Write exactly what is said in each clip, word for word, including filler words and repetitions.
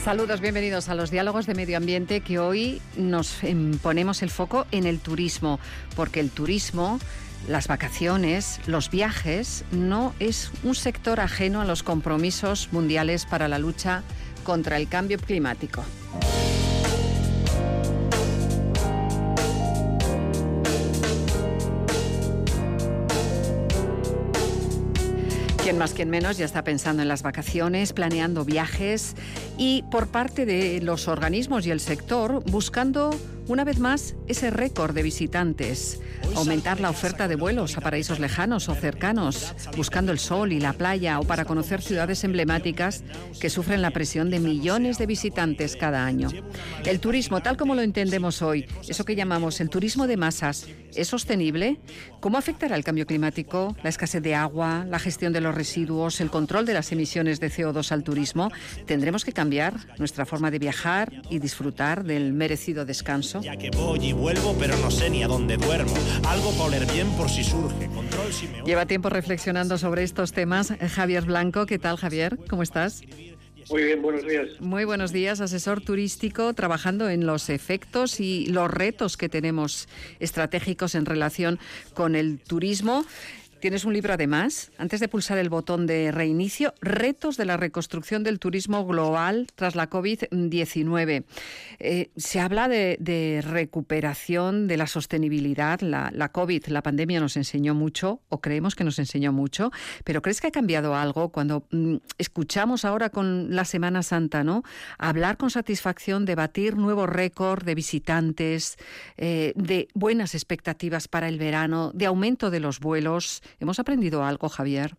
Saludos, bienvenidos a los diálogos de medio ambiente, que hoy nos ponemos el foco en el turismo, porque el turismo, las vacaciones, los viajes, no es un sector ajeno a los compromisos mundiales para la lucha contra el cambio climático. Quien más, quien menos, ya está pensando en las vacaciones, planeando viajes y por parte de los organismos y el sector buscando una vez más ese récord de visitantes, aumentar la oferta de vuelos a paraísos lejanos o cercanos, buscando el sol y la playa o para conocer ciudades emblemáticas que sufren la presión de millones de visitantes cada año. El turismo, tal como lo entendemos hoy, eso que llamamos el turismo de masas, ¿es sostenible? ¿Cómo afectará el cambio climático, la escasez de agua, la gestión de los residuos, el control de las emisiones de C O dos al turismo? ¿Tendremos que cambiar nuestra forma de viajar y disfrutar del merecido descanso? Ya que voy y vuelvo, pero no sé ni a dónde duermo. Algo para oler bien por si surge. Control si me... Lleva tiempo reflexionando sobre estos temas Javier Blanco. ¿Qué tal, Javier? ¿Cómo estás? Muy bien, buenos días. Muy buenos días, asesor turístico, trabajando en los efectos y los retos que tenemos estratégicos en relación con el turismo. Tienes un libro además, antes de pulsar el botón de reinicio, Retos de la reconstrucción del turismo global tras la covid diecinueve. Eh, se habla de, de recuperación, de la sostenibilidad. La, la COVID, la pandemia nos enseñó mucho, o creemos que nos enseñó mucho, pero ¿crees que ha cambiado algo cuando mm, escuchamos ahora con la Semana Santa, ¿no? Hablar con satisfacción, debatir nuevos récords de visitantes, eh, de buenas expectativas para el verano, de aumento de los vuelos? ¿Hemos aprendido algo, Javier?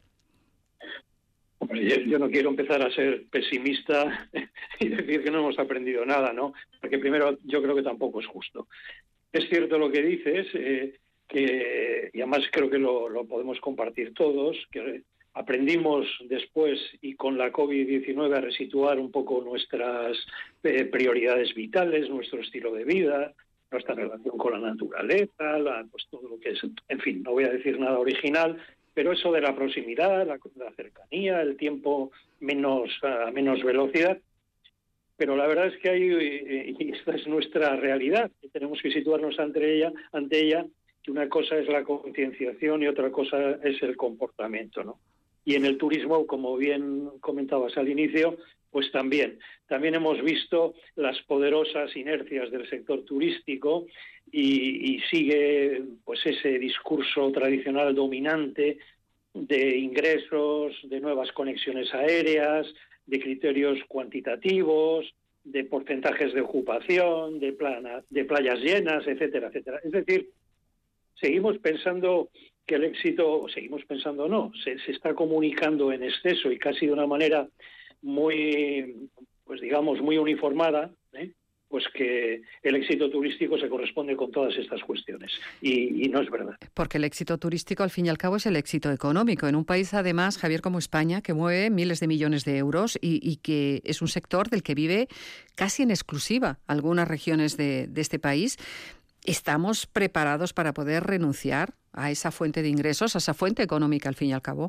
Hombre, yo, yo no quiero empezar a ser pesimista y decir que no hemos aprendido nada, ¿no? Porque primero yo creo que tampoco es justo. Es cierto lo que dices, eh, que y además creo que lo, lo podemos compartir todos, que aprendimos después y con la covid diecinueve a resituar un poco nuestras eh, prioridades vitales, nuestro estilo de vida, nuestra relación con la naturaleza, la, pues todo lo que es, en fin, no voy a decir nada original, pero eso de la proximidad, la, la cercanía, el tiempo menos a menos velocidad, pero la verdad es que hay, y esta es nuestra realidad, que tenemos que situarnos ante ella, ante ella, que una cosa es la concienciación y otra cosa es el comportamiento, ¿no? Y en el turismo, como bien comentabas al inicio, pues también. También hemos visto las poderosas inercias del sector turístico y, y sigue pues ese discurso tradicional dominante de ingresos, de nuevas conexiones aéreas, de criterios cuantitativos, de porcentajes de ocupación, de, plana, de playas llenas, etcétera, etcétera. Es decir, seguimos pensando que el éxito, o seguimos pensando no, se, se está comunicando en exceso y casi de una manera muy, pues digamos, muy uniformada, ¿eh? Pues que el éxito turístico se corresponde con todas estas cuestiones. Y, y no es verdad. Porque el éxito turístico, al fin y al cabo, es el éxito económico. En un país, además, Javier, como España, que mueve miles de millones de euros y, y que es un sector del que vive casi en exclusiva algunas regiones de, de este país. ¿Estamos preparados para poder renunciar a esa fuente de ingresos, a esa fuente económica, al fin y al cabo?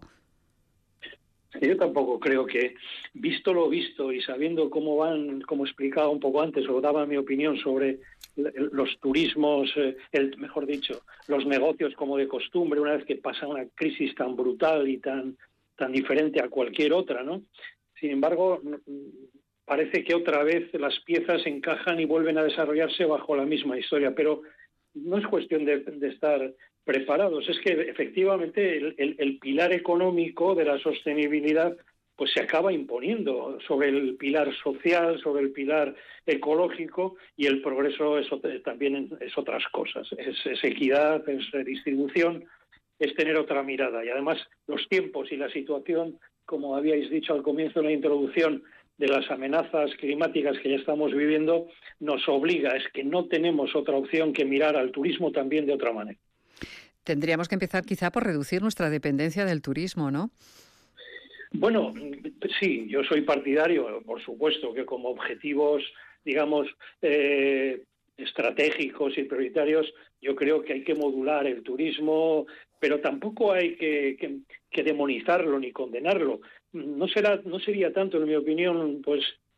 Yo tampoco creo que, visto lo visto y sabiendo cómo van, como explicaba un poco antes, o daba mi opinión sobre los turismos, el, mejor dicho, los negocios como de costumbre, una vez que pasa una crisis tan brutal y tan, tan diferente a cualquier otra, ¿no? Sin embargo, parece que otra vez las piezas encajan y vuelven a desarrollarse bajo la misma historia, pero no es cuestión de, de estar preparados, es que efectivamente el, el, el pilar económico de la sostenibilidad pues se acaba imponiendo sobre el pilar social, sobre el pilar ecológico, y el progreso es, también es otras cosas, es, es equidad, es redistribución, es tener otra mirada, y además los tiempos y la situación, como habíais dicho al comienzo de la introducción, de las amenazas climáticas que ya estamos viviendo, nos obliga, es que no tenemos otra opción que mirar al turismo también de otra manera. Tendríamos que empezar quizá por reducir nuestra dependencia del turismo, ¿no? Bueno, sí, yo soy partidario, por supuesto, que como objetivos, digamos, eh, estratégicos y prioritarios, yo creo que hay que modular el turismo, pero tampoco hay que, que, que demonizarlo ni condenarlo. No será, no sería tanto, en mi opinión, pues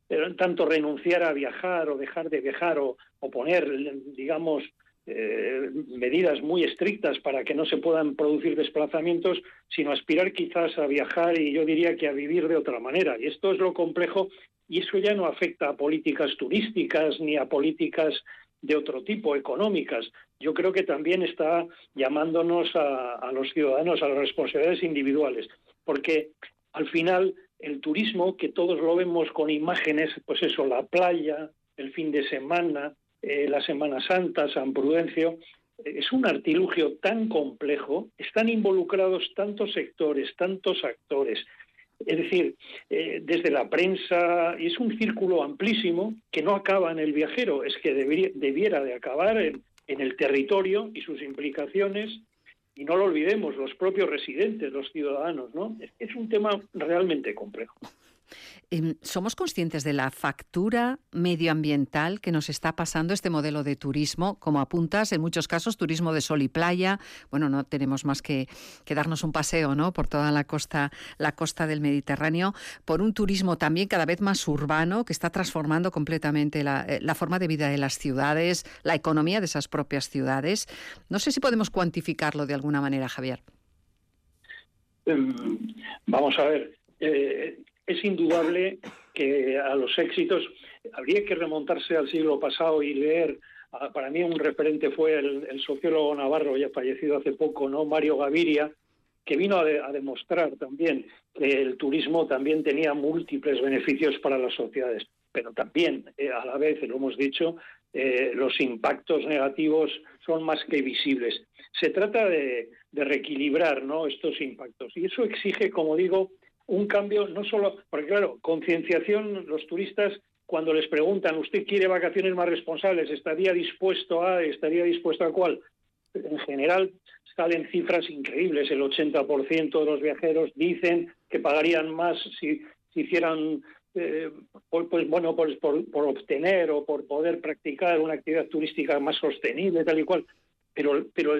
tanto renunciar a viajar o dejar de viajar o, o poner, digamos, eh, medidas muy estrictas para que no se puedan producir desplazamientos, sino aspirar quizás a viajar y yo diría que a vivir de otra manera. Y esto es lo complejo, y eso ya no afecta a políticas turísticas ni a políticas de otro tipo, económicas. Yo creo que también está llamándonos a, a los ciudadanos a las responsabilidades individuales, porque al final el turismo, que todos lo vemos con imágenes, pues eso, la playa, el fin de semana, eh, la Semana Santa, San Prudencio, eh, es un artilugio tan complejo, están involucrados tantos sectores, tantos actores. Es decir, eh, desde la prensa, y es un círculo amplísimo que no acaba en el viajero, es que debería, debiera de acabar en, en el territorio y sus implicaciones, y no lo olvidemos, los propios residentes, los ciudadanos, ¿no? Es, es un tema realmente complejo. ¿Somos conscientes de la factura medioambiental que nos está pasando este modelo de turismo? Como apuntas, en muchos casos turismo de sol y playa. Bueno, no tenemos más que, que darnos un paseo, ¿no?, por toda la costa, la costa del Mediterráneo, por un turismo también cada vez más urbano que está transformando completamente la, la forma de vida de las ciudades, la economía de esas propias ciudades. No sé si podemos cuantificarlo de alguna manera, Javier. Um, vamos a ver. Eh, Es indudable que a los éxitos habría que remontarse al siglo pasado y leer. Para mí un referente fue el, el sociólogo navarro, ya fallecido hace poco, ¿no?, Mario Gaviria, que vino a, de, a demostrar también que el turismo también tenía múltiples beneficios para las sociedades, pero también, eh, a la vez, lo hemos dicho, eh, los impactos negativos son más que visibles. Se trata de, de reequilibrar, ¿no?, estos impactos, y eso exige, como digo, un cambio, no solo, porque claro, concienciación, los turistas cuando les preguntan, ¿usted quiere vacaciones más responsables? ¿Estaría dispuesto a, estaría dispuesto a cuál? En general salen cifras increíbles, el ochenta por ciento de los viajeros dicen que pagarían más si, si hicieran, eh, pues, pues bueno, pues por, por obtener o por poder practicar una actividad turística más sostenible, tal y cual. Pero, pero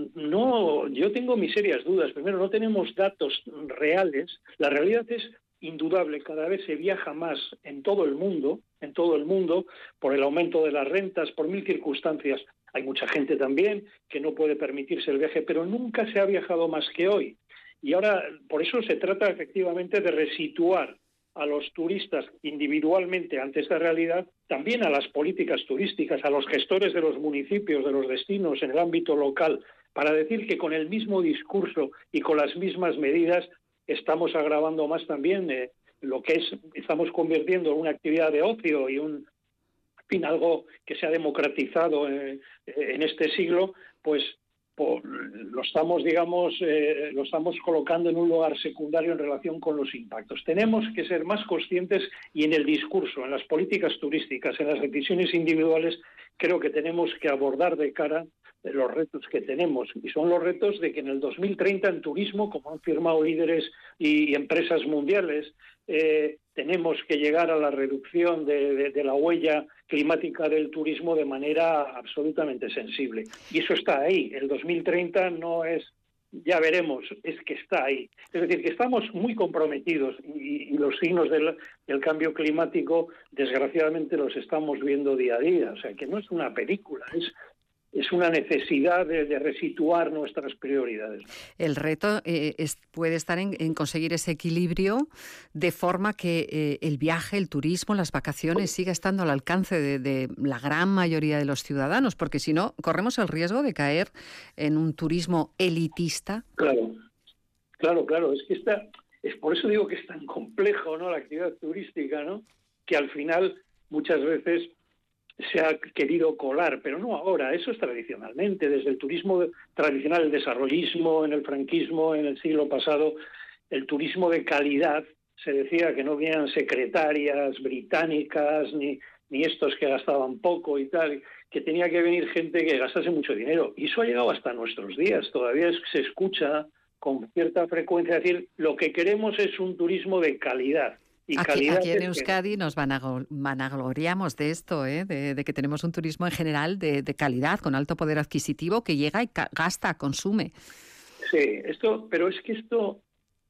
no, yo tengo mis serias dudas. Primero, no tenemos datos reales. La realidad es indudable. Cada vez se viaja más en todo el mundo, en todo el mundo, por el aumento de las rentas, por mil circunstancias. Hay mucha gente también que no puede permitirse el viaje, pero nunca se ha viajado más que hoy. Y ahora, por eso se trata efectivamente de resituar a los turistas individualmente ante esta realidad, también a las políticas turísticas, a los gestores de los municipios, de los destinos en el ámbito local, para decir que con el mismo discurso y con las mismas medidas estamos agravando más también eh, lo que es, estamos convirtiendo en una actividad de ocio y un, en fin, algo que se ha democratizado eh, en este siglo, pues por, lo estamos, digamos, eh, lo estamos colocando en un lugar secundario en relación con los impactos. Tenemos que ser más conscientes y en el discurso, en las políticas turísticas, en las decisiones individuales, creo que tenemos que abordar de cara los retos que tenemos. Y son los retos de que en el dos mil treinta en turismo, como han firmado líderes y, y empresas mundiales, eh, tenemos que llegar a la reducción de, de, de la huella climática del turismo de manera absolutamente sensible. Y eso está ahí. El dos mil treinta no es, ya veremos, es que está ahí. Es decir, que estamos muy comprometidos y, y los signos del, del cambio climático, desgraciadamente, los estamos viendo día a día. O sea, que no es una película, es... es una necesidad de, de resituar nuestras prioridades. El reto eh, es, puede estar en, en conseguir ese equilibrio de forma que eh, el viaje, el turismo, las vacaciones siga estando al alcance de, de la gran mayoría de los ciudadanos, porque si no, corremos el riesgo de caer en un turismo elitista. Claro, claro, claro. Es que está, es por eso digo que es tan complejo, ¿no?, la actividad turística, ¿no?, que al final muchas veces se ha querido colar, pero no ahora, eso es tradicionalmente, desde el turismo tradicional, el desarrollismo, en el franquismo, en el siglo pasado, el turismo de calidad, se decía que no venían secretarias británicas, ni, ni estos que gastaban poco y tal, que tenía que venir gente que gastase mucho dinero, y eso ha llegado hasta nuestros días, todavía es, se escucha con cierta frecuencia decir, lo que queremos es un turismo de calidad. Aquí, aquí en Euskadi nos vanagloriamos de esto, ¿eh? de, de que tenemos un turismo en general de, de calidad, con alto poder adquisitivo, que llega y ca- gasta, consume. Sí, esto, pero es que esto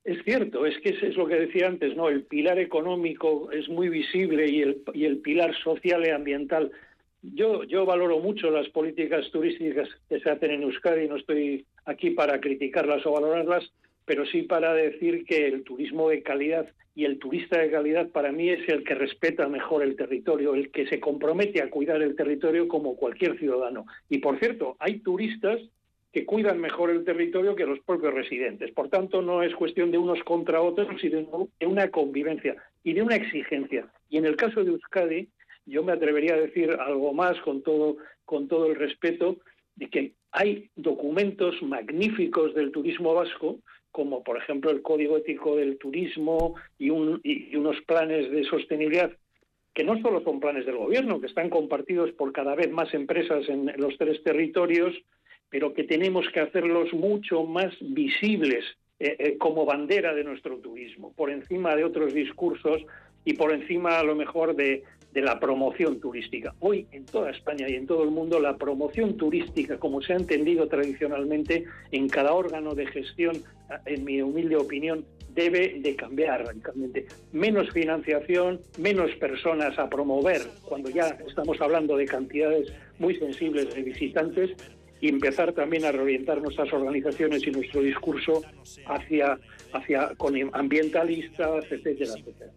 es cierto, es que es lo que decía antes, ¿no? El pilar económico es muy visible y el, y el pilar social y ambiental. Yo, yo valoro mucho las políticas turísticas que se hacen en Euskadi, no estoy aquí para criticarlas o valorarlas, pero sí para decir que el turismo de calidad y el turista de calidad para mí es el que respeta mejor el territorio, el que se compromete a cuidar el territorio como cualquier ciudadano. Y por cierto, hay turistas que cuidan mejor el territorio que los propios residentes. Por tanto, no es cuestión de unos contra otros, sino de una convivencia y de una exigencia. Y en el caso de Euskadi, yo me atrevería a decir algo más con todo, con todo el respeto, de que hay documentos magníficos del turismo vasco, como por ejemplo el Código Ético del Turismo y, un, y unos planes de sostenibilidad, que no solo son planes del gobierno, que están compartidos por cada vez más empresas en los tres territorios, pero que tenemos que hacerlos mucho más visibles eh, eh, como bandera de nuestro turismo, por encima de otros discursos y por encima a lo mejor de, de la promoción turística. Hoy en toda España y en todo el mundo la promoción turística, como se ha entendido tradicionalmente en cada órgano de gestión, en mi humilde opinión, debe de cambiar radicalmente. Menos financiación, menos personas a promover, cuando ya estamos hablando de cantidades muy sensibles de visitantes, y empezar también a reorientar nuestras organizaciones y nuestro discurso hacia, hacia con ambientalistas, etcétera, etcétera.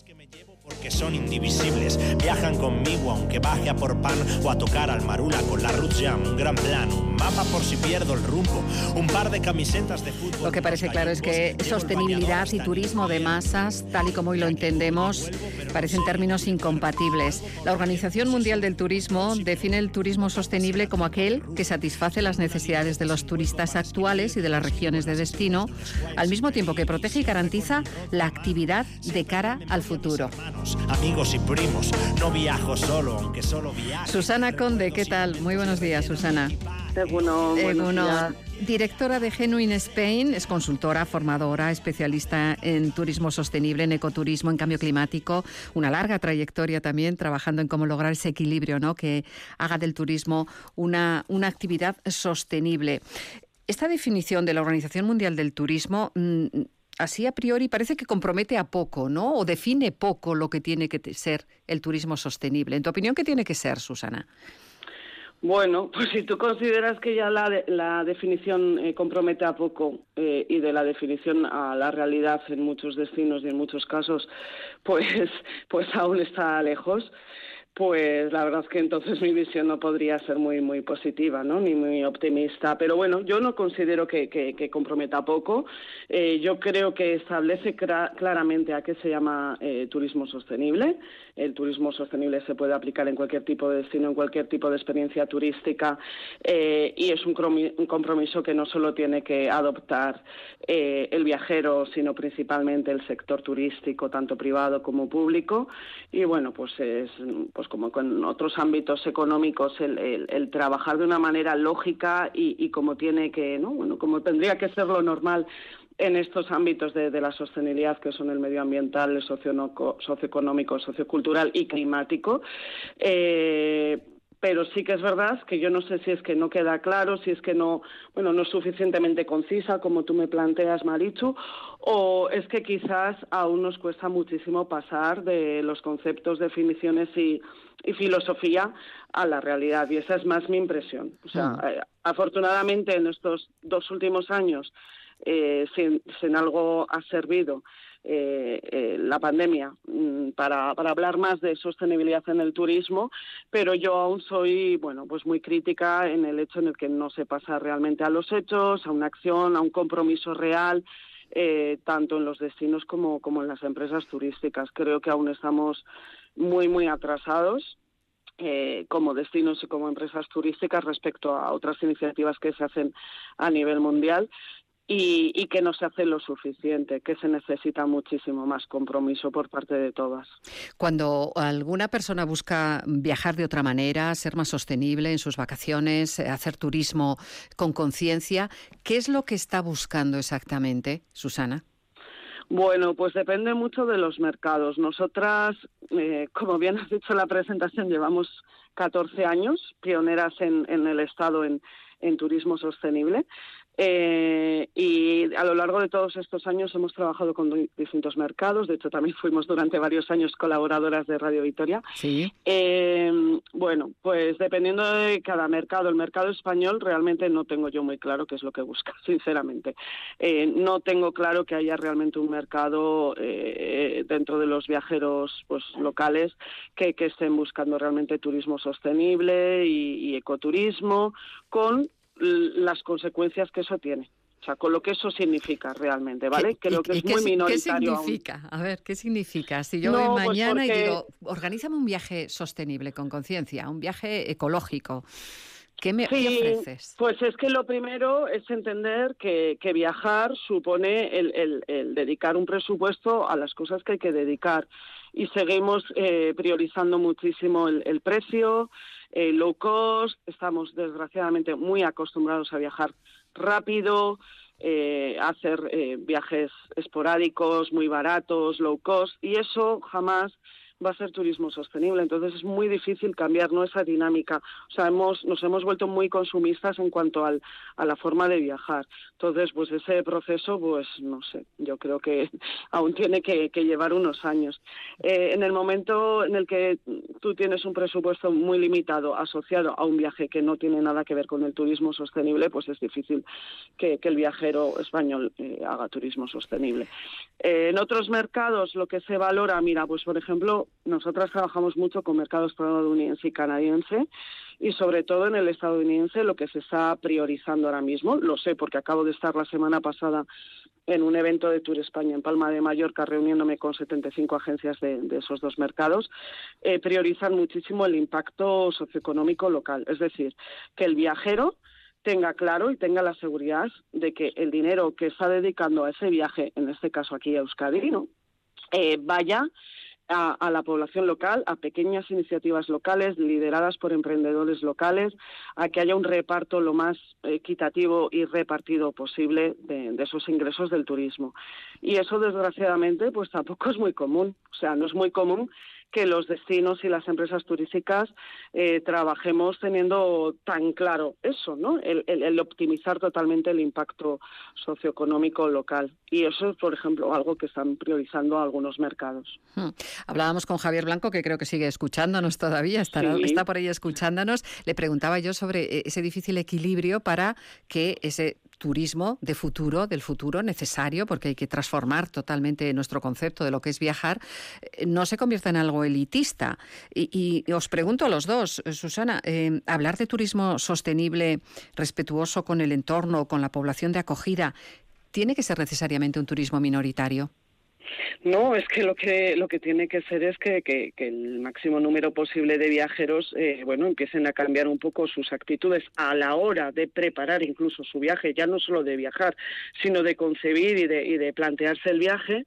Porque son indivisibles, viajan conmigo aunque baje a por pan o a tocar al Marula con la Ruth Jam, un gran plan, un mapa por si pierdo el rumbo, un par de camisetas de fútbol. Lo que parece claro es que sostenibilidad y turismo de masas, tal y como hoy lo entendemos, parecen términos incompatibles. La Organización Mundial del Turismo define el turismo sostenible como aquel que satisface las necesidades de los turistas actuales y de las regiones de destino, al mismo tiempo que protege y garantiza la actividad de cara al futuro. Amigos y primos, no viajo solo, aunque solo viajo. Susana Conde, ¿qué tal? Muy buenos días, Susana. Egunon, Egunon. Directora de Genuine Spain, es consultora, formadora, especialista en turismo sostenible, en ecoturismo, en cambio climático, una larga trayectoria también trabajando en cómo lograr ese equilibrio, ¿no?, que haga del turismo una, una actividad sostenible. Esta definición de la Organización Mundial del Turismo, mmm, así a priori parece que compromete a poco, ¿no?, o define poco lo que tiene que ser el turismo sostenible. En tu opinión, ¿qué tiene que ser, Susana? Bueno, pues si tú consideras que ya la, de, la definición eh, compromete a poco eh, y de la definición a la realidad en muchos destinos y en muchos casos, pues, pues aún está lejos, pues la verdad es que entonces mi visión no podría ser muy muy positiva, ¿no?, ni muy optimista. Pero bueno, yo no considero que, que, que comprometa poco. Eh, yo creo que establece cra- claramente a qué se llama eh, turismo sostenible. El turismo sostenible se puede aplicar en cualquier tipo de destino, en cualquier tipo de experiencia turística, eh, y es un, cromi- un compromiso que no solo tiene que adoptar eh, el viajero, sino principalmente el sector turístico, tanto privado como público. Y bueno, pues es pues como con otros ámbitos económicos, el, el, el trabajar de una manera lógica y, y como tiene que, ¿no?, bueno, como tendría que ser lo normal en estos ámbitos de, de la sostenibilidad, que son el medioambiental, el socioeconómico, sociocultural y climático. Eh, pero sí que es verdad que yo no sé si es que no queda claro, si es que no, bueno, no es suficientemente concisa, como tú me planteas, Marichu, o es que quizás aún nos cuesta muchísimo pasar de los conceptos, definiciones y, y filosofía a la realidad, y esa es más mi impresión. O sea, mm. eh, afortunadamente en estos dos últimos años, eh, si, si en algo ha servido Eh, eh, la pandemia mm, para, para hablar más de sostenibilidad en el turismo, pero yo aún soy, bueno, pues muy crítica en el hecho en el que no se pasa realmente a los hechos, a una acción, a un compromiso real, eh, tanto en los destinos como, como en las empresas turísticas. Creo que aún estamos muy, muy atrasados Eh, como destinos y como empresas turísticas respecto a otras iniciativas que se hacen a nivel mundial. Y, y que no se hace lo suficiente, que se necesita muchísimo más compromiso por parte de todas. Cuando alguna persona busca viajar de otra manera, ser más sostenible en sus vacaciones, hacer turismo con conciencia, ¿qué es lo que está buscando exactamente, Susana? Bueno, pues depende mucho de los mercados. Nosotras, eh, como bien has dicho en la presentación, llevamos catorce años, pioneras en, en el Estado en, en turismo sostenible. Eh, y a lo largo de todos estos años hemos trabajado con distintos mercados. De hecho, también fuimos durante varios años colaboradoras de Radio Vitoria. Sí. Eh, bueno, pues dependiendo de cada mercado, el mercado español realmente no tengo yo muy claro qué es lo que busca, sinceramente. Eh, no tengo claro que haya realmente un mercado eh, dentro de los viajeros pues locales que, que estén buscando realmente turismo sostenible y, y ecoturismo con las consecuencias que eso tiene, o sea, con lo que eso significa realmente, ¿vale? Creo que es muy minoritario. ¿Qué significa? Aún. A ver, ¿qué significa? Si yo no, voy mañana pues porque... y digo, organízame un viaje sostenible, con conciencia, un viaje ecológico, ¿qué me sí, ¿qué ofreces? Pues es que lo primero es entender que, que viajar supone el, el, el dedicar un presupuesto a las cosas que hay que dedicar. Y seguimos eh, priorizando muchísimo el, el precio, eh, low cost. Estamos desgraciadamente muy acostumbrados a viajar rápido, eh, a hacer eh, viajes esporádicos, muy baratos, low cost, y eso jamás va a ser turismo sostenible. Entonces es muy difícil cambiar, ¿no?, esa dinámica. O sea, hemos, nos hemos vuelto muy consumistas en cuanto al, a la forma de viajar. Entonces, pues ese proceso, pues no sé, yo creo que aún tiene que, que llevar unos años. Eh, en el momento en el que tú tienes un presupuesto muy limitado asociado a un viaje que no tiene nada que ver con el turismo sostenible, pues es difícil que, que el viajero español eh, haga turismo sostenible. Eh, en otros mercados lo que se valora, mira, pues por ejemplo, nosotras trabajamos mucho con mercados estadounidense y canadiense, y sobre todo en el estadounidense lo que se está priorizando ahora mismo, lo sé porque acabo de estar la semana pasada en un evento de Tour España en Palma de Mallorca reuniéndome con setenta y cinco agencias de, de esos dos mercados, eh, priorizan muchísimo el impacto socioeconómico local, es decir, que el viajero tenga claro y tenga la seguridad de que el dinero que está dedicando a ese viaje, en este caso aquí a Euskadi, ¿no?, eh, vaya A, a la población local, a pequeñas iniciativas locales lideradas por emprendedores locales, a que haya un reparto lo más equitativo y repartido posible de, de esos ingresos del turismo. Y eso, desgraciadamente, pues tampoco es muy común. O sea, no es muy común que los destinos y las empresas turísticas eh, trabajemos teniendo tan claro eso, ¿no? El, el, el optimizar totalmente el impacto socioeconómico local. Y eso es, por ejemplo, algo que están priorizando algunos mercados. Hmm. Hablábamos con Javier Blanco, que creo que sigue escuchándonos todavía, estará, sí. está por ahí escuchándonos. Le preguntaba yo sobre ese difícil equilibrio para que ese turismo de futuro, del futuro necesario, porque hay que transformar totalmente nuestro concepto de lo que es viajar, no se convierta en algo elitista. Y, y os pregunto a los dos, Susana, eh, hablar de turismo sostenible, respetuoso con el entorno, con la población de acogida, ¿tiene que ser necesariamente un turismo minoritario? No, es que lo que lo que tiene que ser es que, que, que el máximo número posible de viajeros eh, bueno, empiecen a cambiar un poco sus actitudes a la hora de preparar incluso su viaje, ya no solo de viajar, sino de concebir y de, y de plantearse el viaje,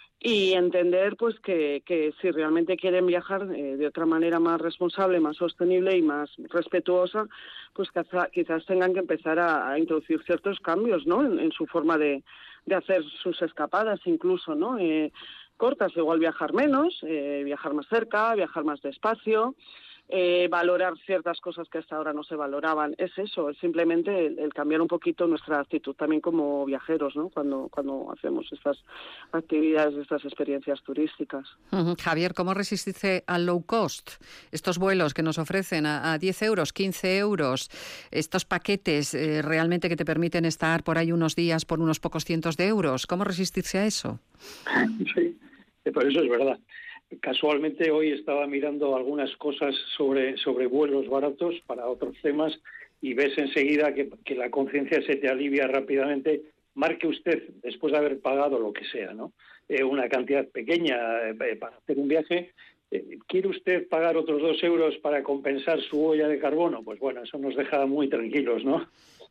y entender pues que, que si realmente quieren viajar eh, de otra manera más responsable, más sostenible y más respetuosa, pues quizás, quizás tengan que empezar a, a introducir ciertos cambios, ¿no?, en, en su forma de de hacer sus escapadas incluso, ¿no? Eh, cortas, igual viajar menos, eh, viajar más cerca, viajar más despacio, eh, valorar ciertas cosas que hasta ahora no se valoraban. Es eso, es simplemente el, el cambiar un poquito nuestra actitud también como viajeros, ¿no?, cuando, cuando hacemos estas actividades, estas experiencias turísticas. Uh-huh. Javier, ¿cómo resistirse al low cost? Estos vuelos que nos ofrecen a, a diez euros, quince euros, estos paquetes eh, realmente que te permiten estar por ahí unos días por unos pocos cientos de euros. ¿Cómo resistirse a eso? Sí, por eso es verdad. Casualmente hoy estaba mirando algunas cosas sobre, sobre vuelos baratos para otros temas y ves enseguida que, que la conciencia se te alivia rápidamente. Marque usted, después de haber pagado lo que sea, ¿no?, eh, una cantidad pequeña eh, para hacer un viaje, eh, ¿quiere usted pagar otros dos euros para compensar su huella de carbono? Pues bueno, eso nos deja muy tranquilos, ¿no?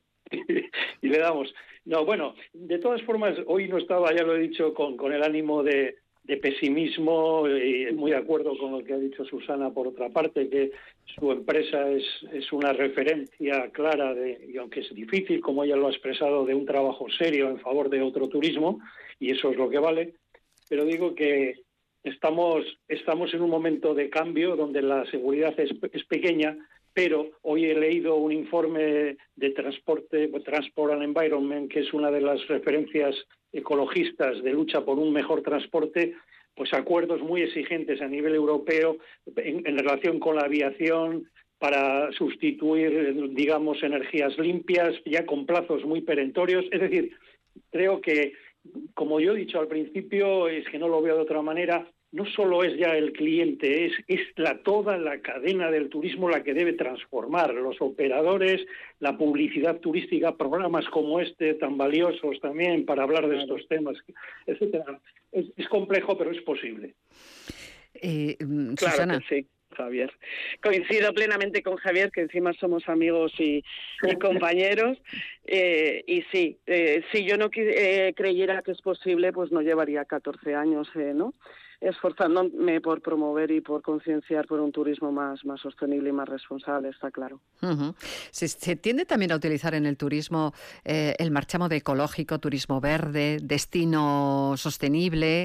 Y le damos. No, bueno, de todas formas, hoy no estaba, ya lo he dicho, con, con el ánimo de... de pesimismo, y muy de acuerdo con lo que ha dicho Susana por otra parte, que su empresa es, es una referencia clara, de, y aunque es difícil, como ella lo ha expresado, de un trabajo serio en favor de otro turismo, y eso es lo que vale, pero digo que, estamos, estamos en un momento de cambio donde la seguridad es, es pequeña, pero hoy he leído un informe de transporte, Transport and Environment, que es una de las referencias ecologistas de lucha por un mejor transporte, pues acuerdos muy exigentes a nivel europeo en, en relación con la aviación para sustituir, digamos, energías limpias, ya con plazos muy perentorios. Es decir, creo que, como yo he dicho al principio, es que no lo veo de otra manera, no solo es ya el cliente, es, es la, toda la cadena del turismo la que debe transformar. Los operadores, la publicidad turística, programas como este, tan valiosos también para hablar de estos temas, etcétera. Es, es complejo, pero es posible. Eh, claro Susana. que sí, Javier. Coincido plenamente con Javier, que encima somos amigos y, y compañeros. Eh, y sí, eh, si yo no eh, creyera que es posible, pues no llevaría catorce años, eh, ¿no? esforzándome por promover y por concienciar por un turismo más, más sostenible y más responsable, está claro. Uh-huh. Se, se tiende también a utilizar en el turismo eh, el marchamo ecológico, turismo verde, destino sostenible,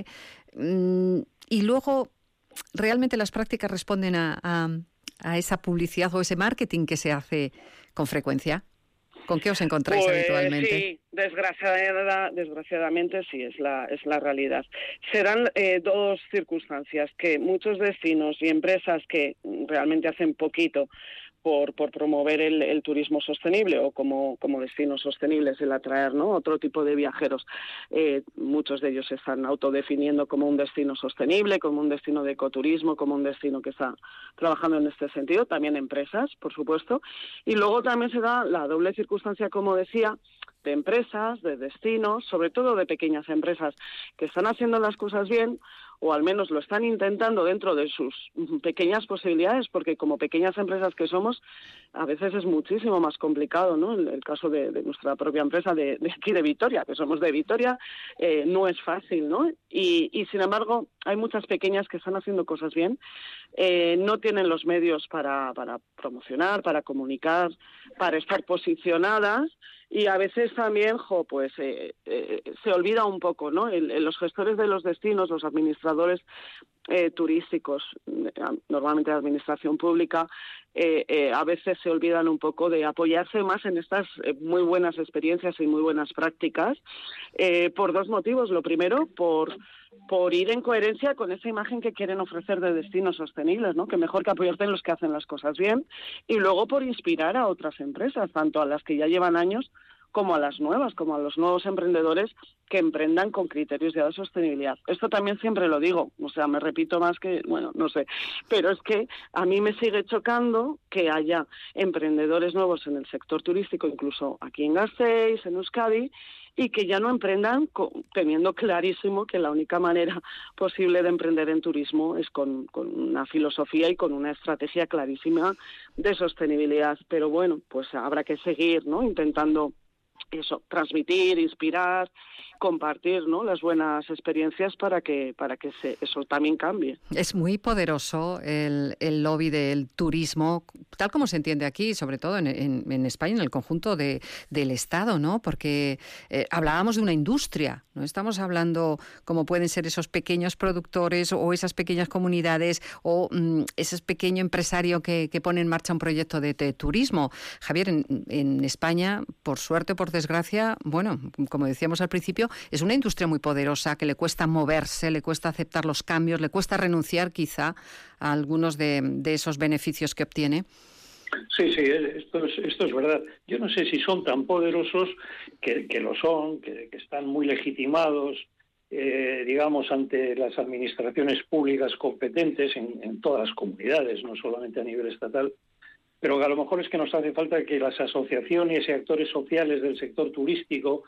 mmm, y luego realmente las prácticas responden a, a, a esa publicidad o ese marketing que se hace con frecuencia. ¿Con qué os encontráis pues, habitualmente? Sí, desgraciada, desgraciadamente sí, es la, es la realidad. Serán eh, dos circunstancias, que muchos destinos y empresas que realmente hacen poquito por, por promover el, el turismo sostenible o como, como destinos sostenibles, el atraer, ¿no?, otro tipo de viajeros. Eh, muchos de ellos se están autodefiniendo como un destino sostenible, como un destino de ecoturismo, como un destino que está trabajando en este sentido, también empresas, por supuesto. Y luego también se da la doble circunstancia, como decía, de empresas, de destinos, sobre todo de pequeñas empresas que están haciendo las cosas bien, o al menos lo están intentando dentro de sus pequeñas posibilidades, porque como pequeñas empresas que somos, a veces es muchísimo más complicado, ¿no? El, el caso de, de nuestra propia empresa de, de aquí de Vitoria, que somos de Vitoria, eh, no es fácil, ¿no? Y, y sin embargo, hay muchas pequeñas que están haciendo cosas bien, eh, no tienen los medios para, para promocionar, para comunicar, para estar posicionadas. Y a veces también, jo, pues eh, eh, se olvida un poco, ¿no? El, el, los gestores de los destinos, los administradores eh, turísticos, normalmente de administración pública, eh, eh, a veces se olvidan un poco de apoyarse más en estas eh, muy buenas experiencias y muy buenas prácticas, eh, por dos motivos. Lo primero, por por ir en coherencia con esa imagen que quieren ofrecer de destinos sostenibles, ¿no? Que mejor que apoyarte en los que hacen las cosas bien, y luego por inspirar a otras empresas, tanto a las que ya llevan años como a las nuevas, como a los nuevos emprendedores que emprendan con criterios de sostenibilidad. Esto también siempre lo digo, o sea, me repito más que, bueno, no sé, pero es que a mí me sigue chocando que haya emprendedores nuevos en el sector turístico, incluso aquí en Gasteiz, en Euskadi, y que ya no emprendan con, teniendo clarísimo que la única manera posible de emprender en turismo es con, con una filosofía y con una estrategia clarísima de sostenibilidad. Pero bueno, pues habrá que seguir, ¿no?, intentando eso, transmitir, inspirar, compartir, ¿no?, las buenas experiencias para que para que se, eso también cambie. Es muy poderoso el, el lobby del turismo, tal como se entiende aquí, sobre todo en, en, en España, en el conjunto de, del Estado, ¿no? Porque eh, hablábamos de una industria, no estamos hablando como pueden ser esos pequeños productores o esas pequeñas comunidades o mm, ese pequeño empresario que, que pone en marcha un proyecto de, de turismo. Javier, en, en España, por suerte o por desgracia, bueno, como decíamos al principio, es una industria muy poderosa que le cuesta moverse, le cuesta aceptar los cambios, le cuesta renunciar quizá a algunos de, de esos beneficios que obtiene. Sí, sí, esto es, esto es verdad. Yo no sé si son tan poderosos, que, que lo son, que, que están muy legitimados, eh, digamos, ante las administraciones públicas competentes en, en todas las comunidades, no solamente a nivel estatal, pero que a lo mejor es que nos hace falta que las asociaciones y actores sociales del sector turístico,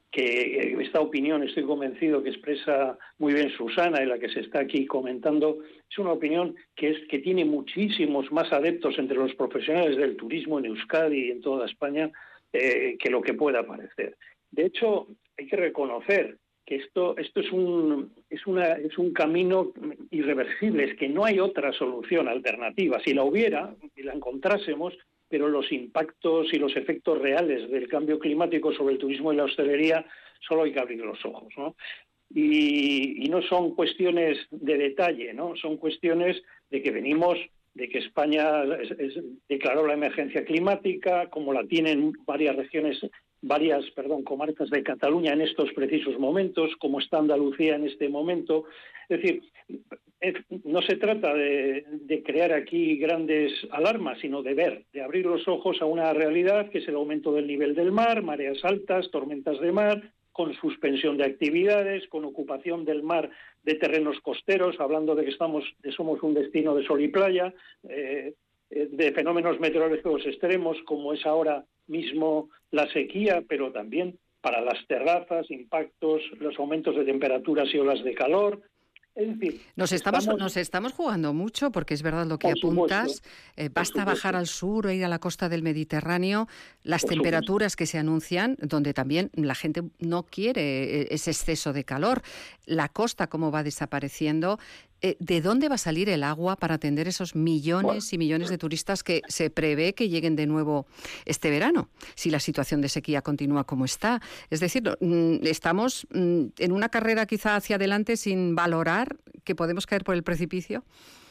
que esta opinión estoy convencido que expresa muy bien Susana y la que se está aquí comentando, es una opinión que es que tiene muchísimos más adeptos entre los profesionales del turismo en Euskadi y en toda España eh, que lo que pueda parecer. De hecho, hay que reconocer que esto esto es un es una es un camino irreversible, es que no hay otra solución alternativa. Si la hubiera y la encontrásemos, pero los impactos y los efectos reales del cambio climático sobre el turismo y la hostelería solo hay que abrir los ojos, ¿no? y, y no son cuestiones de detalle, ¿no? Son cuestiones de que venimos, de que España es, es, declaró la emergencia climática, como la tienen varias regiones, varias, perdón, comarcas de Cataluña en estos precisos momentos, como está Andalucía en este momento. Es decir, no se trata de, de crear aquí grandes alarmas, sino de ver, de abrir los ojos a una realidad que es el aumento del nivel del mar, mareas altas, tormentas de mar, con suspensión de actividades, con ocupación del mar de terrenos costeros, hablando de que estamos, de somos un destino de sol y playa, eh, de fenómenos meteorológicos extremos, como es ahora mismo la sequía, pero también para las terrazas, impactos, los aumentos de temperaturas y olas de calor. Es decir, nos estamos, estamos nos estamos jugando mucho, porque es verdad lo que apuntas. Eh, basta bajar al sur o ir a la costa del Mediterráneo, las por temperaturas supuesto. que se anuncian, donde también la gente no quiere ese exceso de calor. La costa, cómo va desapareciendo. Eh, ¿De dónde va a salir el agua para atender esos millones bueno. y millones de turistas que se prevé que lleguen de nuevo este verano, si la situación de sequía continúa como está? Es decir, estamos en una carrera quizá hacia adelante sin valorar que podemos caer por el precipicio.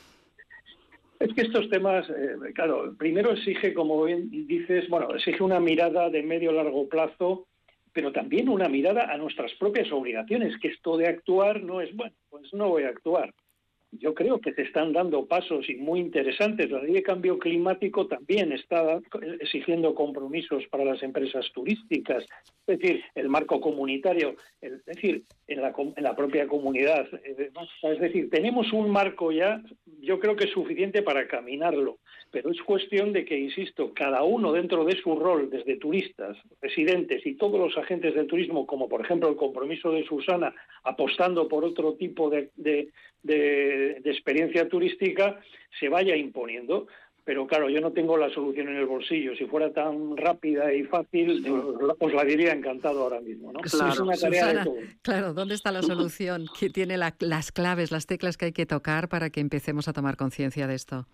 Es que estos temas, eh, claro, primero exige, como bien dices, bueno, exige una mirada de medio largo plazo, pero también una mirada a nuestras propias obligaciones, que esto de actuar no es, bueno, pues no voy a actuar. Yo creo que se están dando pasos y muy interesantes. La ley de cambio climático también está exigiendo compromisos para las empresas turísticas. Es decir, el marco comunitario, el, es decir, en la, en la propia comunidad. Es decir, tenemos un marco ya, yo creo que es suficiente para caminarlo. Pero es cuestión de que, insisto, cada uno dentro de su rol, desde turistas, residentes y todos los agentes del turismo, como por ejemplo el compromiso de Susana, apostando por otro tipo de, de, de, de experiencia turística, se vaya imponiendo. Pero claro, yo no tengo la solución en el bolsillo. Si fuera tan rápida y fácil, sí. os, os la diría encantado ahora mismo, ¿no? Claro, es una tarea Susana, de todo. Claro, ¿dónde está la solución? ¿Quién tiene la, las claves, las teclas que hay que tocar para que empecemos a tomar conciencia de esto?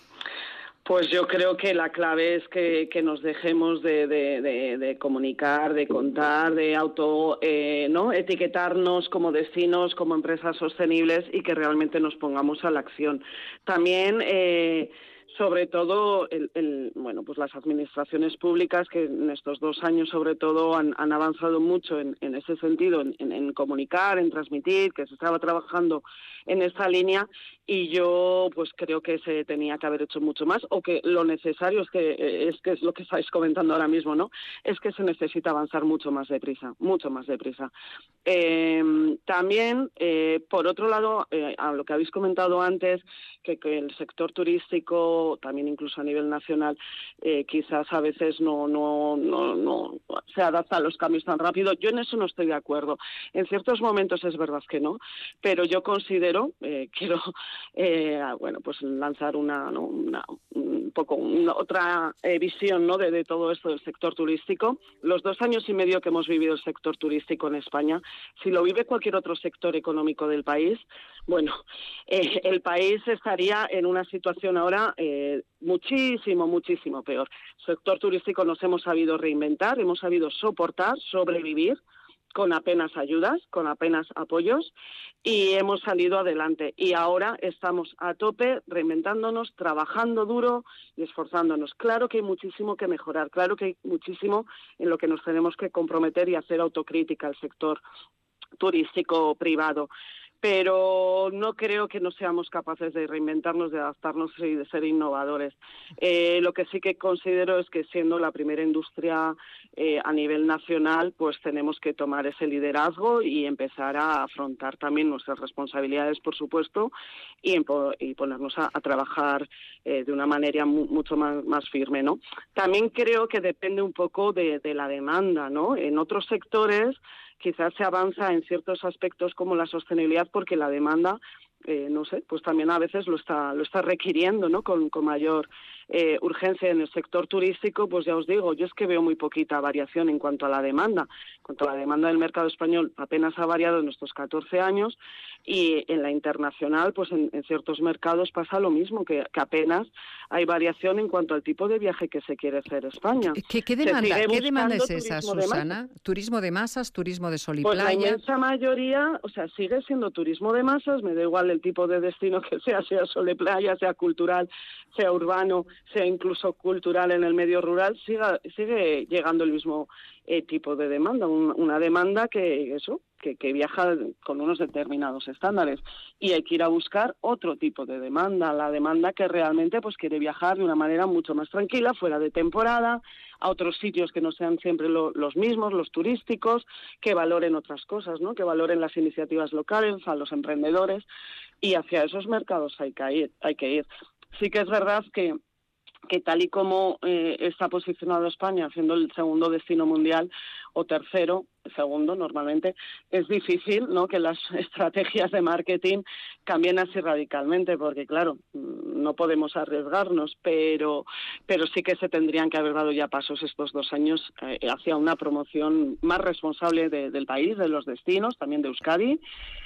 Pues yo creo que la clave es que, que nos dejemos de, de, de, de comunicar, de contar, de auto, eh, ¿no? etiquetarnos como destinos, como empresas sostenibles y que realmente nos pongamos a la acción. También, eh, sobre todo, el, el, bueno, pues las administraciones públicas que en estos dos años, sobre todo, han, han avanzado mucho en, en ese sentido, en, en, en comunicar, en transmitir, que se estaba trabajando en esta línea. Y yo pues creo que se tenía que haber hecho mucho más, o que lo necesario es que es que es lo que estáis comentando ahora mismo, ¿no? Es que se necesita avanzar mucho más deprisa, mucho más deprisa. Eh, también, eh, por otro lado, eh, a lo que habéis comentado antes, que, que el sector turístico, también incluso a nivel nacional, eh, quizás a veces no, no, no, no se adapta a los cambios tan rápido. Yo en eso no estoy de acuerdo. En ciertos momentos es verdad que no, pero yo considero, eh, quiero Eh, bueno, pues lanzar una, ¿no? una un poco una, otra eh, visión, ¿no? de, de todo esto del sector turístico. Los dos años y medio que hemos vivido el sector turístico en España, si lo vive cualquier otro sector económico del país, bueno, eh, el país estaría en una situación ahora eh, muchísimo, muchísimo peor. El sector turístico nos hemos sabido reinventar, hemos sabido soportar, sobrevivir, con apenas ayudas, con apenas apoyos, y hemos salido adelante. Y ahora estamos a tope, reinventándonos, trabajando duro y esforzándonos. Claro que hay muchísimo que mejorar, claro que hay muchísimo en lo que nos tenemos que comprometer y hacer autocrítica al sector turístico privado. Pero no creo que no seamos capaces de reinventarnos, de adaptarnos y de ser innovadores. Eh, lo que sí que considero es que, siendo la primera industria eh, a nivel nacional, pues tenemos que tomar ese liderazgo y empezar a afrontar también nuestras responsabilidades, por supuesto, y, y ponernos a, a trabajar eh, de una manera mu mucho más, más firme, ¿no? También creo que depende un poco de, de la demanda, ¿no? En otros sectores quizás se avanza en ciertos aspectos como la sostenibilidad porque la demanda eh, no sé, pues también a veces lo está lo está requiriendo, ¿no? Con, con mayor eh, urgencia en el sector turístico, pues ya os digo, yo es que veo muy poquita variación en cuanto a la demanda. En cuanto a la demanda del mercado español, apenas ha variado en estos catorce años, y en la internacional, pues en, en ciertos mercados pasa lo mismo, que, que apenas hay variación en cuanto al tipo de viaje que se quiere hacer España. ¿Qué, qué demanda, ¿qué demanda es esa, Susana? De ¿Turismo de masas, turismo de sol y pues playa? La inmensa mayoría, o sea, sigue siendo turismo de masas, me da igual el tipo de destino que sea, sea sol y playa, sea cultural, sea urbano, sea incluso cultural en el medio rural, siga, sigue llegando el mismo eh, tipo de demanda, un, una demanda que eso, que, que viaja con unos determinados estándares, y hay que ir a buscar otro tipo de demanda, la demanda que realmente pues quiere viajar de una manera mucho más tranquila, fuera de temporada, a otros sitios que no sean siempre lo, los mismos, los turísticos, que valoren otras cosas, ¿no? Que valoren las iniciativas locales, a los emprendedores, y hacia esos mercados hay que ir. Hay que ir. Sí que es verdad que que tal y como eh, está posicionado España, siendo el segundo destino mundial, o tercero, segundo normalmente, es difícil, ¿no?, que las estrategias de marketing cambien así radicalmente, porque claro, no podemos arriesgarnos, pero pero sí que se tendrían que haber dado ya pasos estos dos años eh, hacia una promoción más responsable de, del país, de los destinos, también de Euskadi,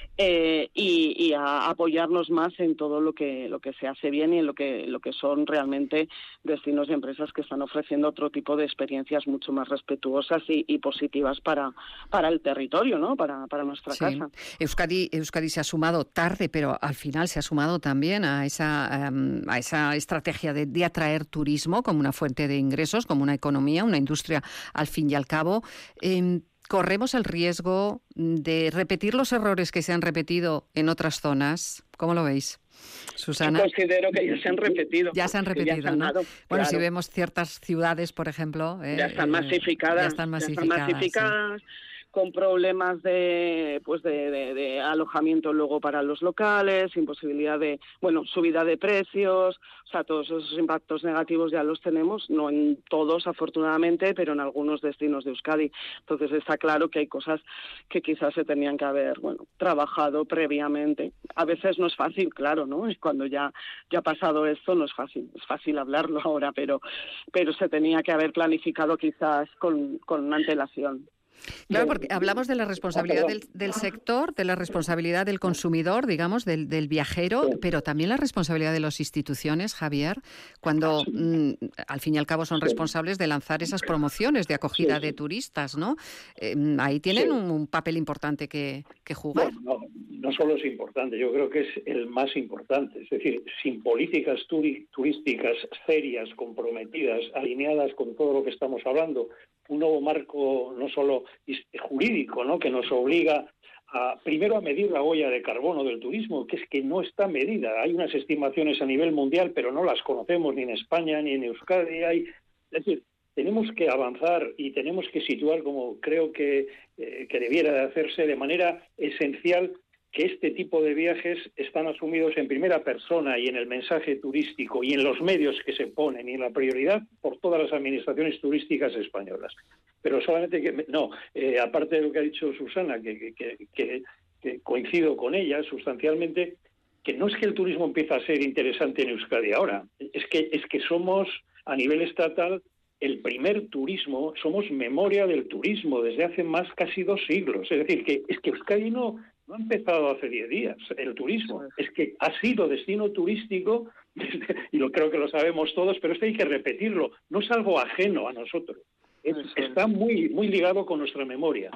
Eh, y, y a apoyarnos más en todo lo que lo que se hace bien y en lo que lo que son realmente destinos y empresas que están ofreciendo otro tipo de experiencias mucho más respetuosas y, y positivas para para el territorio, ¿no? Para para nuestra sí. casa. Euskadi Euskadi se ha sumado tarde, pero al final se ha sumado también a esa um, a esa estrategia de, de atraer turismo como una fuente de ingresos, como una economía, una industria al fin y al cabo. Eh, ¿Corremos el riesgo de repetir los errores que se han repetido en otras zonas? ¿Cómo lo veis, Susana? Yo considero que ya se han repetido. Ya se han repetido, ya se han ¿no? dado, bueno, claro. Si vemos ciertas ciudades, por ejemplo... Eh, ya están masificadas. Ya están masificadas. Ya están masificadas. Sí. Con problemas de pues de, de, de alojamiento luego para los locales, imposibilidad de, bueno, subida de precios, o sea, todos esos impactos negativos ya los tenemos, no en todos afortunadamente, pero en algunos destinos de Euskadi. Entonces está claro que hay cosas que quizás se tenían que haber, bueno, trabajado previamente. A veces no es fácil, claro, ¿no? Cuando ya ya ha pasado esto no es fácil, es fácil hablarlo ahora, pero pero se tenía que haber planificado quizás con con antelación. Claro, porque hablamos de la responsabilidad del, del sector, de la responsabilidad del consumidor, digamos, del, del viajero, pero también la responsabilidad de las instituciones, Javier, cuando mmm, al fin y al cabo son responsables de lanzar esas promociones de acogida de turistas, ¿no? Eh, ahí tienen un, un papel importante que, que jugar. No, no, no solo es importante, yo creo que es el más importante. Es decir, sin políticas turi- turísticas serias, comprometidas, alineadas con todo lo que estamos hablando, un nuevo marco no solo jurídico, ¿no?, que nos obliga a, primero a medir la huella de carbono del turismo, que es que no está medida. Hay unas estimaciones a nivel mundial, pero no las conocemos ni en España ni en Euskadi. Hay, es decir, tenemos que avanzar y tenemos que situar, como creo que, eh, que debiera de hacerse de manera esencial, que este tipo de viajes están asumidos en primera persona y en el mensaje turístico y en los medios que se ponen y en la prioridad por todas las administraciones turísticas españolas. Pero solamente que, no, eh, aparte de lo que ha dicho Susana, que, que, que, que coincido con ella sustancialmente, que no es que el turismo empiece a ser interesante en Euskadi ahora, es que, es que somos a nivel estatal el primer turismo, somos memoria del turismo desde hace más casi dos siglos. Es decir, que es que Euskadi no... No ha empezado hace diez días el turismo, es que ha sido destino turístico, y lo creo que lo sabemos todos, pero esto hay que repetirlo, no es algo ajeno a nosotros, es, está muy, muy ligado con nuestra memoria.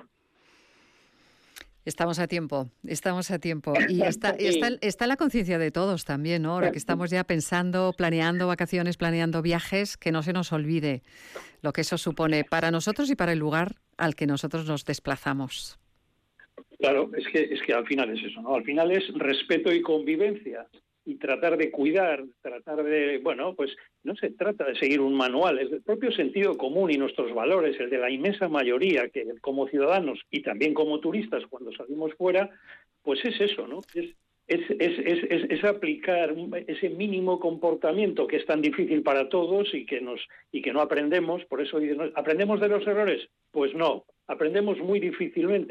Estamos a tiempo, estamos a tiempo. Y está, está, está la conciencia de todos también, ¿no? Ahora que estamos ya pensando, planeando vacaciones, planeando viajes, que no se nos olvide lo que eso supone para nosotros y para el lugar al que nosotros nos desplazamos. Claro, es que es que al final es eso, ¿no? Al final es respeto y convivencia y tratar de cuidar, tratar de, bueno, pues no se trata de seguir un manual, es el propio sentido común y nuestros valores, el de la inmensa mayoría que como ciudadanos y también como turistas cuando salimos fuera, pues es eso, ¿no? Es es es es, es, es aplicar ese mínimo comportamiento que es tan difícil para todos y que nos y que no aprendemos, por eso dicen, ¿aprendemos de los errores? Pues no, aprendemos muy difícilmente.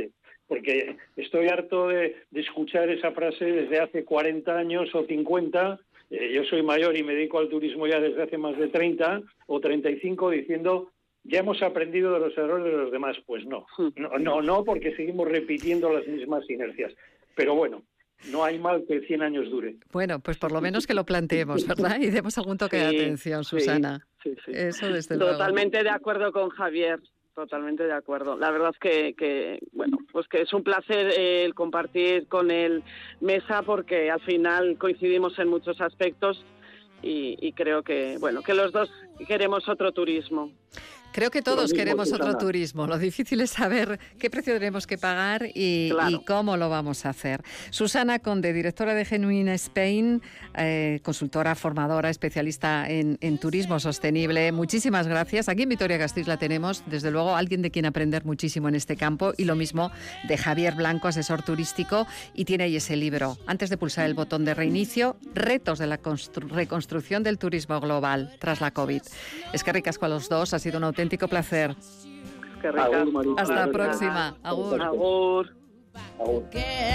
porque estoy harto de, de escuchar esa frase desde hace cuarenta años o cincuenta. Eh, yo soy mayor y me dedico al turismo ya desde hace más de treinta o treinta y cinco, diciendo ya hemos aprendido de los errores de los demás. Pues no, no, no, no, porque seguimos repitiendo las mismas inercias. Pero bueno, no hay mal que cien años dure. Bueno, pues por lo menos que lo planteemos, ¿verdad? Y demos algún toque sí, de atención, Susana. Sí, sí, sí. Eso desde luego. Totalmente de acuerdo con Javier. Totalmente de acuerdo. La verdad es que, que bueno, pues que es un placer eh, el compartir con él mesa, porque al final coincidimos en muchos aspectos y, y creo que, bueno, que los dos queremos otro turismo. Creo que todos queremos otro turismo. Lo difícil es saber qué precio tenemos que pagar y, claro. y cómo lo vamos a hacer. Susana Conde, directora de Genuine Spain, eh, consultora, formadora, especialista en, en turismo sostenible. Muchísimas gracias. Aquí en Vitoria-Gasteiz la tenemos, desde luego, alguien de quien aprender muchísimo en este campo, y lo mismo de Javier Blanco, asesor turístico, y tiene ahí ese libro. Antes de pulsar el botón de reinicio, retos de la constru- reconstrucción del turismo global tras la COVID. Es que ricasco a los dos, ha sido un auténtico placer. Qué rica. Agur, Hasta la próxima. Agur. Agur. Agur.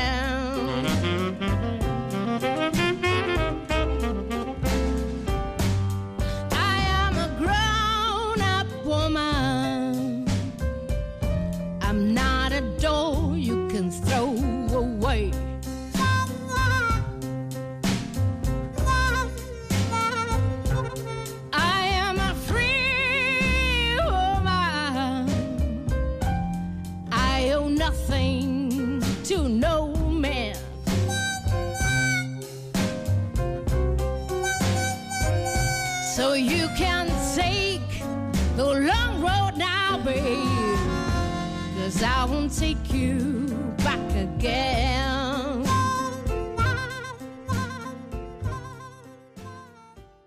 I am a grown-up woman. I'm not a doll you can throw away. Nothing to no man. So you can take the long road now, babe, 'cause I won't take you